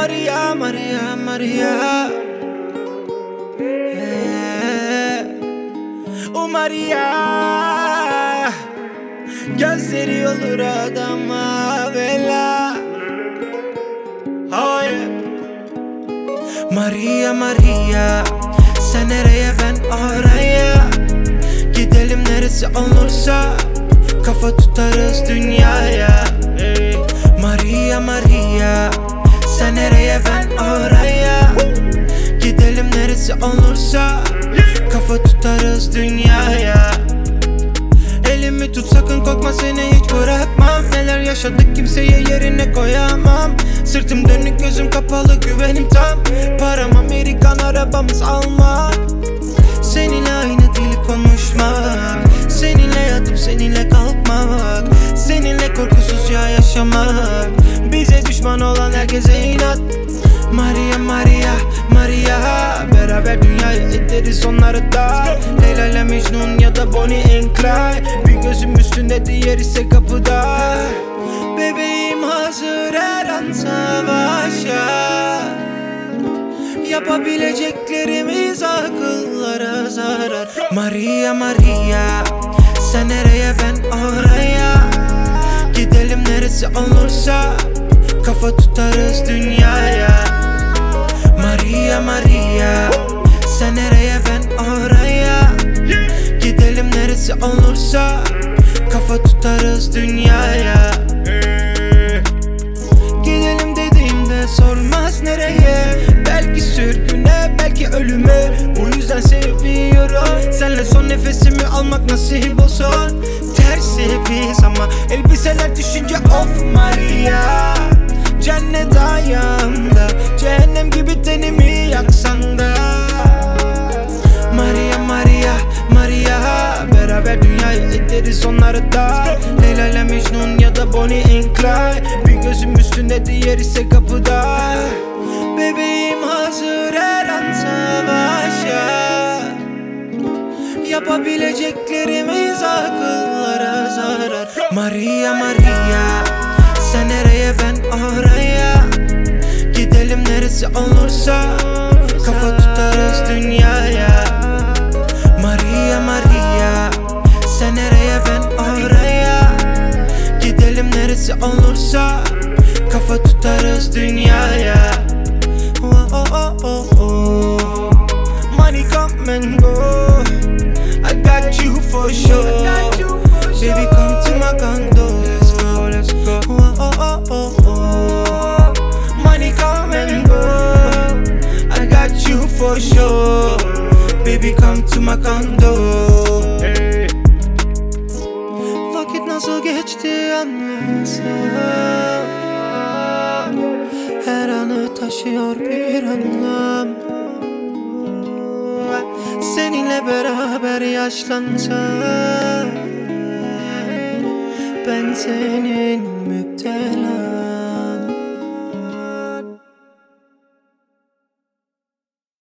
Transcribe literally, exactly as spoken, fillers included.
Maria, Maria, Maria. Ee, o Maria. Gözleri olur adama bela. Oh yeah. Maria, Maria. Sen nereye ben oraya. Gidelim neresi olursa. Kafa tutarız dünyaya. Hey. Maria, Maria. Sen nereye ben oraya. Gidelim neresi olursa. Kafa tutarız dünyaya. Elimi tut sakın korkma, seni hiç bırakmam. Neler yaşadık kimseye yerine koyamam. Sırtım dönük gözüm kapalı güvenim tam. Param Amerikan arabamız Alman. Seninle aynı dili konuşmak. Seninle yatıp seninle kalkmak. Seninle korkusuzca yaşamak. Bize düşman olan herkese inat. Maria, Maria, Maria. Beraber dünyayı ederiz onları da. Leyla ile Mecnun ya da Bonnie and Clyde. Bir gözüm üstünde diğer ise kapıda. Bebeğim hazır her an savaşa. Yapabileceklerimiz akıllara zarar. Maria, Maria. Sen nereye ben oraya. Gidelim neresi olursa. Kafa tutarız dünyaya. Maria, Maria. Sen nereye ben oraya. Gidelim neresi olursa. Kafa tutarız dünyaya. Gidelim dediğimde sormaz nereye. Belki sürgüne, belki ölüme. Bu yüzden seviyorum. Senle son nefesimi almak nasip olsun. Tersi biz ama elbiseler düşünce of Maria. Cennet ayağımda, cehennem gibi tenimi yaksan da. Maria, Maria, Maria. Beraber dünyayı ederiz onları da. Leyla ile Mecnun ya da Bonnie and Clyde. Bir gözüm üstünde diğer ise kapıda. Bebeğim hazır her an savaşa. Yapabileceklerimiz akıllara zarar. Maria, Maria. Sen nereye ben oraya. Gidelim neresi olursa. Kafa tutarız dünyaya. Maria, Maria. Sen nereye ben oraya. Gidelim neresi olursa. Kafa tutarız dünyaya. Oh, oh, oh, oh, oh. Money come and go. I got you for sure. Baby come to my condo. Let's go, let's go. Oh, oh, oh, oh, oh. Money come and go. I got you for sure. Baby come to my condo. Hey. Vakit nasıl geçti anlasam. Her anı taşıyor bir anlam. Seninle beraber yaşlansam. Ben senin müptelam.